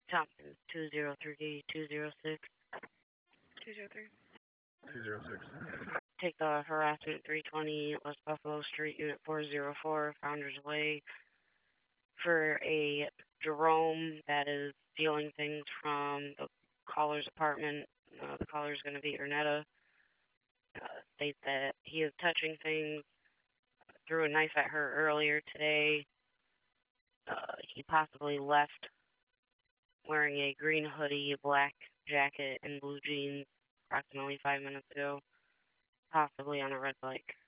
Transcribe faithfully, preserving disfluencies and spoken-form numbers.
Thompson, two zero three two zero six. two zero three. two zero six. Take uh, harassment three twenty West Buffalo Street, Unit four zero four, Founders Way, for a Jerome that is stealing things from the caller's apartment. Uh, the caller is going to be Ernetta. Uh, states that he is touching things, threw a knife at her earlier today. Uh, he possibly left wearing a green hoodie, a black jacket, and blue jeans approximately five minutes ago, possibly on a red bike.